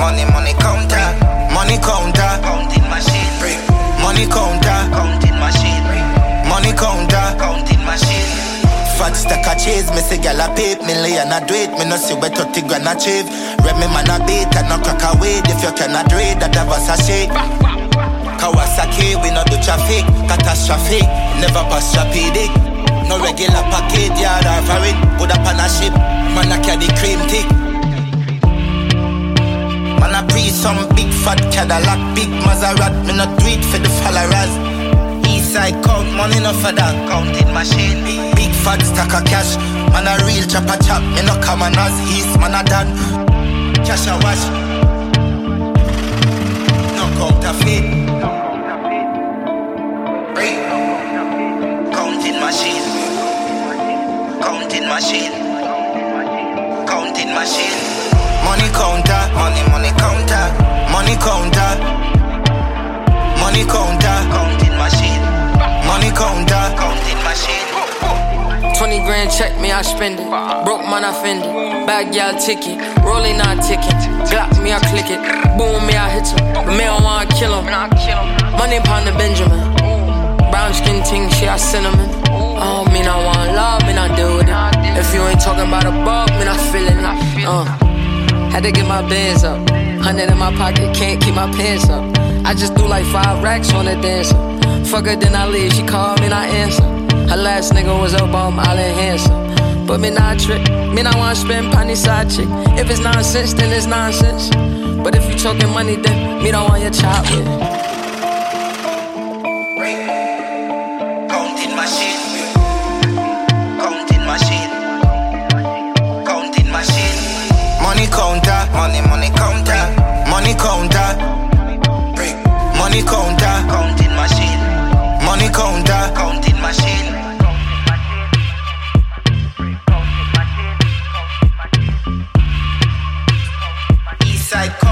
money counter. Money counter, counting machine. Money counter, counting machine. Money counter, counting machine. Fat stack of cheese, me say gyal a pay million a do it. Me no see where 30 grand achieve. Remy man a beat and no crack away. If you cannot do it, that was a shake. Kawasaki, we no do traffic. Catastrophic, never pass trapedic. No regular package, yard or foreign. Put up on a ship, man a carry cream tick. Man a pre some big fat Cadillac, big Maserati. Me no do it for the followers. Eastside count money no for that. Counting machine, big fat stack of cash. Man a real chopper chop, me no common as East man a dad. Cash a wash, no counterfeit. Counting machine, counting machine, counting machine. Money counter, money counter, money counter, money counter, counting machine. Money counter, counting machine. 20 grand check me, I spend it. Broke man, I fend it. Bag y'all ticket, rolling not ticket. Glock me, I click it. Boom me, I hit him. Me, I wanna kill him. Money pound the Benjamin. Brown skin ting, she a cinnamon. Oh, me not want love, me not deal with it. If you ain't talking about a bug, me not feeling it. Had to get my bands up. 100 in my pocket, can't keep my pants up. I just threw like 5 racks on the dancer. Fuck her, then I leave, she called me, not answer. Her last nigga was up on Island handsome. But me not trick, me not wanna spend penny side chick. If it's nonsense, then it's nonsense. But if you talking money, then me don't want your child with. Counting machine, counting machine, counting machine. Money counter, money counter, money counter, money counter, counting machine. Money counter, counting machine. Eastside